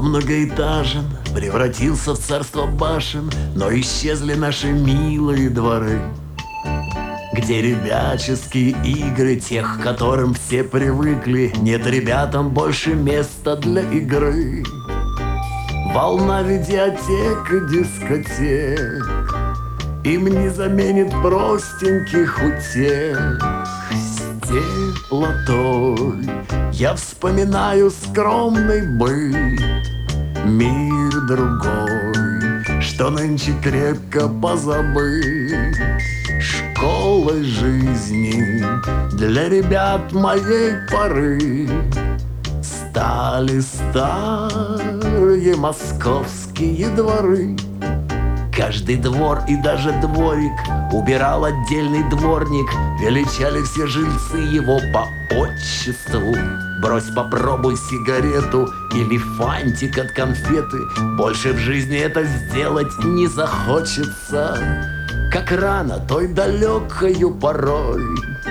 многоэтажен, превратился в царство башен, но исчезли наши милые дворы, где ребяческие игры, тех, к которым все привыкли. Нет ребятам больше места для игры. Волна видеотек и дискотек им не заменит простеньких утех. С теплотой я вспоминаю скромный быт, мир другой, что нынче крепко позабыт. Школой жизни для ребят моей поры стали старые московские дворы. Каждый двор и даже дворик убирал отдельный дворник, величали все жильцы его по отчеству. Брось, попробуй сигарету или фантик от конфеты, больше в жизни это сделать не захочется. Как рано той далекою порой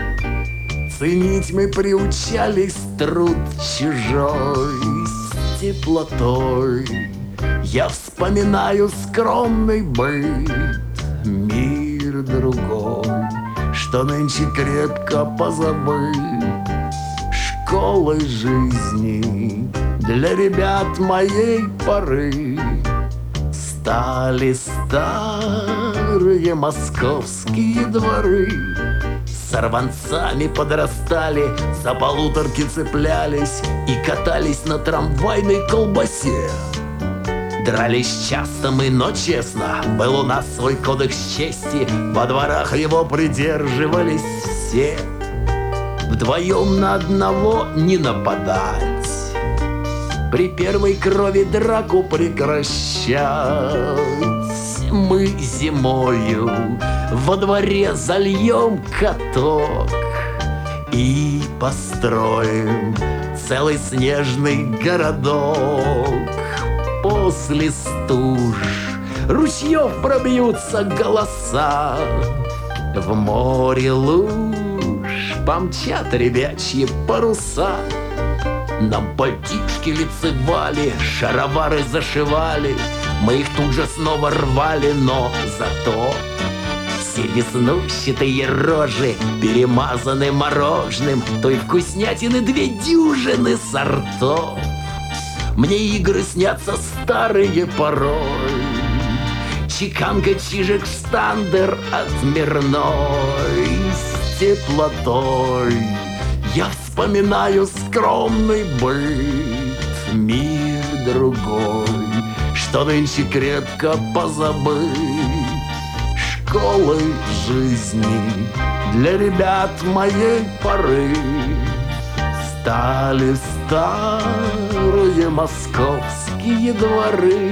ценить мы приучались труд чужой. С теплотой я вспоминаю скромный быт, мир другой, что нынче крепко позабыт. Школой жизни для ребят моей поры стали старые московские дворы. Сорванцами подрастали, за полуторки цеплялись и катались на трамвайной колбасе. Дрались часто мы, но честно, был у нас свой кодекс чести, во дворах его придерживались все. Вдвоем на одного не нападать, при первой крови драку прекращать. Мы зимою во дворе зальем каток и построим целый снежный городок. После стуж ручьев пробьются голоса, в море луж помчат ребячьи паруса. Нам пальтишки лицевали, шаровары зашивали, мы их тут же снова рвали, но зато все веснущатые рожи перемазаны мороженым, той вкуснятины 2 дюжины сортов. Мне игры снятся старые порой, чеканка, чижик, штандер отмерной. С теплотой я вспоминаю скромный быт, мир другой, что нынче крепко позабыт. Школой жизни для ребят моей поры стали старые московские дворы.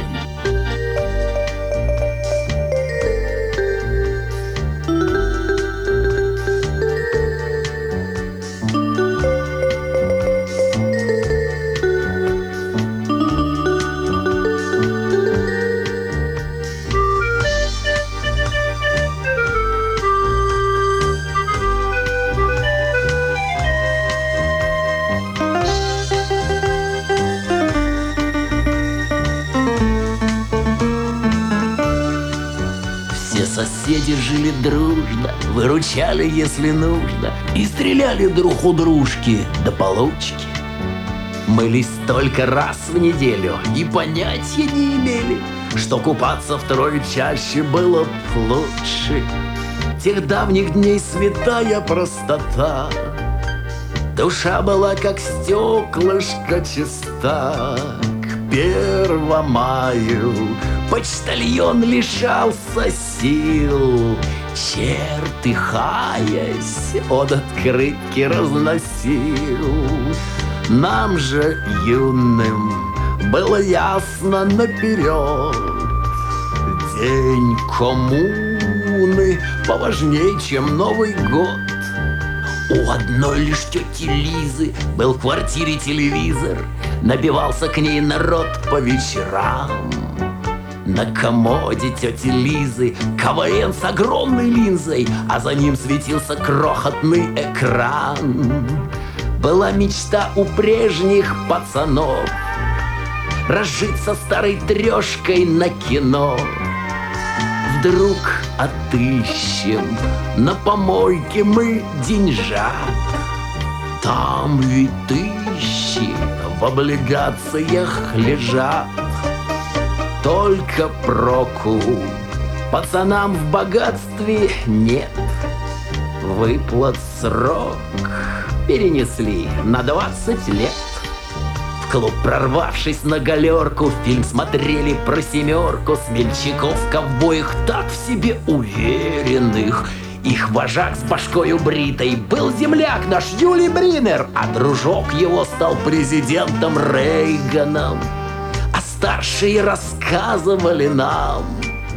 Соседи жили дружно, выручали, если нужно, и стреляли друг у дружки до получки. Мылись только раз в неделю и понятия не имели, что купаться втрое чаще было б лучше. Тех давних дней святая простота, душа была как стеклышко чиста. К 1 маю почтальон лишался сил, чертыхаясь, от открытки разносил. Нам же, юным, было ясно наперед, день коммуны поважнее, чем Новый год. У одной лишь тети Лизы был в квартире телевизор, набивался к ней народ по вечерам. На комоде тети Лизы КВН с огромной линзой, а за ним светился крохотный экран. Была мечта у прежних пацанов разжиться старой трешкой на кино. Вдруг отыщем на помойке мы деньжат. Там ведь тысячи в облигациях лежат. Только проку пацанам в богатстве нет. Выплат срок перенесли на 20 лет. В клуб, прорвавшись на галерку, фильм смотрели про семерку смельчаков, ковбоев так в себе уверенных. Их вожак с башкою бритой был земляк наш Юлий Бринер, а дружок его стал президентом Рейганом. А старшие рассказывали нам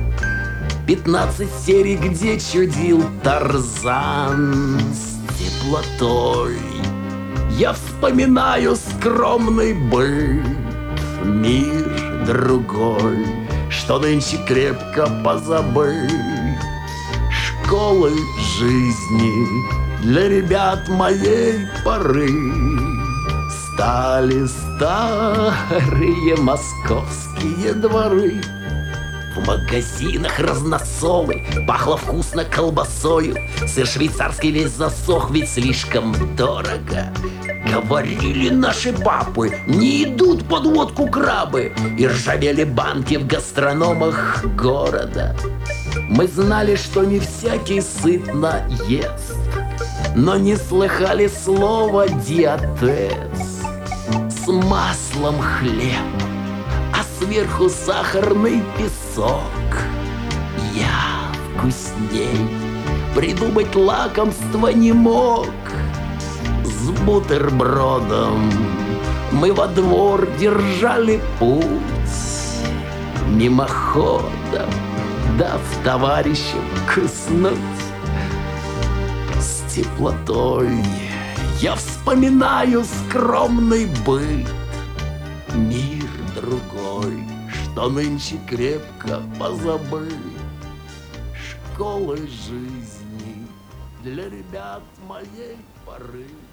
15 серий, где чудил Тарзан с теплотой. Я вспоминаю скромный быт, мир другой, что нынче крепко позабыт. Школы жизни для ребят моей поры стали старые московские дворы. В магазинах разносолы, пахло вкусно колбасою. Сыр швейцарский весь засох, ведь слишком дорого. Говорили наши папы, не идут под водку крабы. И ржавели банки в гастрономах города. Мы знали, что не всякий сытно ест, но не слыхали слова диатез. С маслом хлеб, а сверху сахарный песок. Я вкусней придумать лакомство не мог. С бутербродом мы во двор держали путь, мимоходом дав товарищам куснуть. С теплотой я вспоминаю скромный быт, мир другой, что нынче крепко позабыт. Школы жизни для ребят моей поры.